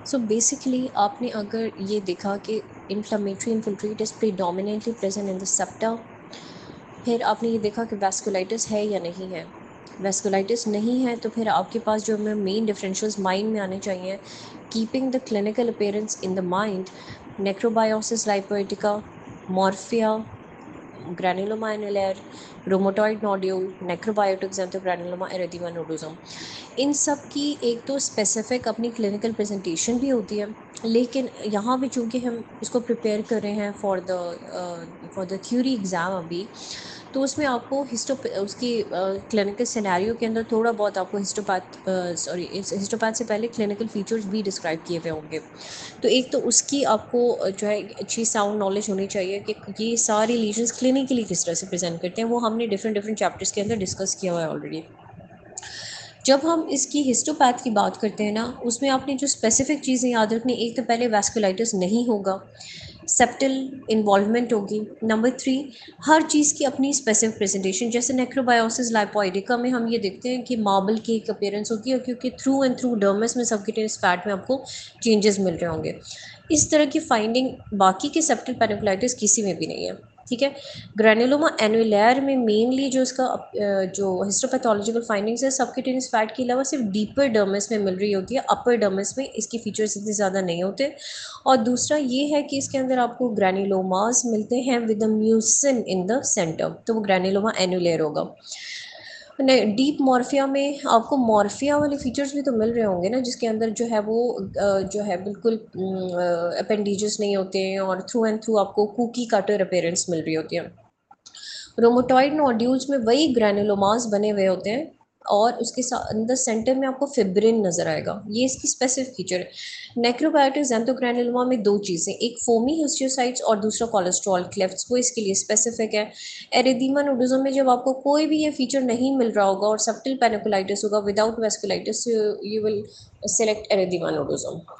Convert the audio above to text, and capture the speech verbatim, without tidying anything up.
So basically आपने अगर ये देखा कि inflammatory infiltrate is predominantly present in the septa, फिर आपने ये देखा कि वैस्कुलाइटिस है या नहीं है। वैस्कुलाइटिस नहीं है तो फिर आपके पास जो हमें मेन डिफरेंशियल्स माइंड में आने चाहिए, keeping the clinical appearance in the mind, necrobiosis lipoidica, morphea, granuloma annulare, rheumatoid nodule, necrobiotic xanthogranuloma erythema nodosum. इन सब की एक तो स्पेसिफिक अपनी क्लिनिकल प्रेजेंटेशन भी होती है, लेकिन यहाँ भी चूँकि हम इसको प्रिपेयर कर रहे हैं for the for the theory exam अभी, तो उसमें आपको हिस्टो उसकी क्लिनिकल सिनेरियो के अंदर थोड़ा बहुत आपको हिस्टोपैथ सॉरी इस हिस्टोपैथ से पहले क्लिनिकल फीचर्स भी डिस्क्राइब किए हुए होंगे। तो एक तो उसकी आपको अ, जो है अच्छी साउंड नॉलेज होनी चाहिए कि ये सारे लीजन्स क्लिनिकली किस तरह से प्रेजेंट करते हैं, वो हमने डिफरेंट डिफरेंट चैप्टर्स के अंदर डिस्कस किया हुआ है ऑलरेडी। जब हम इसकी हिस्टोपैथ की बात करते हैं ना, उसमें आपने जो स्पेसिफिक चीज़ें याद रखनी, एक तो पहले वैस्कुलाइटिस नहीं होगा, सेप्टल इन्वॉल्वमेंट होगी। नंबर थ्री, हर चीज़ की अपनी स्पेसिफिक प्रेजेंटेशन, जैसे नेक्रोबायोसिस लाइपोइडिका में हम ये देखते हैं कि मार्बल की एक अपीयरेंस होती है, क्योंकि थ्रू एंड थ्रू डर्मस में सबक्यूटेनियस फैट में आपको चेंजेस मिल रहे होंगे। इस तरह की फाइंडिंग बाकी के सेप्टल पेनिकुलाइटिस किसी में भी नहीं है। ठीक है। ग्रैनुलोमा एनुलर में मेनली जो इसका अ, जो हिस्टोपैथोलॉजिकल फाइंडिंग्स है, सबक्यूटेनियस फैट के अलावा सिर्फ डीपर डर्मिस में मिल रही होती है, अपर डर्मिस में इसकी फीचर्स इतने ज़्यादा नहीं होते। और दूसरा ये है कि इसके अंदर आपको ग्रैनुलोमास मिलते हैं with a mucin in the centre, तो वो ग्रैनुलोमा एनुलर होगा। नहीं, डीप मॉर्फिया में आपको मॉर्फिया वाले फीचर्स भी तो मिल रहे होंगे ना, जिसके अंदर जो है वो अ, जो है बिल्कुल अपेंडिजेस नहीं होते हैं और थ्रू एंड थ्रू आपको कुकी कटर अपीयरेंस मिल रही होती है। रोमेटॉइड नोड्यूल्स में वही ग्रैनुलोमास बने हुए होते हैं और उसके साथ अंदर सेंटर में आपको फिब्रिन नजर आएगा, ये इसकी स्पेसिफिक फीचर है। नेक्रोबायोटिक ज़ैंथोग्रैनुलोमा में दो चीज़ें, एक फोमी हिस्टियोसाइट्स और दूसरा कोलेस्ट्रॉल क्लेफ्ट्स, वो इसके लिए स्पेसिफिक है। एरिथेमा नोडोसम में जब आपको कोई भी ये फीचर नहीं मिल रहा होगा और सबटिल पेनिकुलाइटिस होगा without vasculitis, you will select erythema nodosum.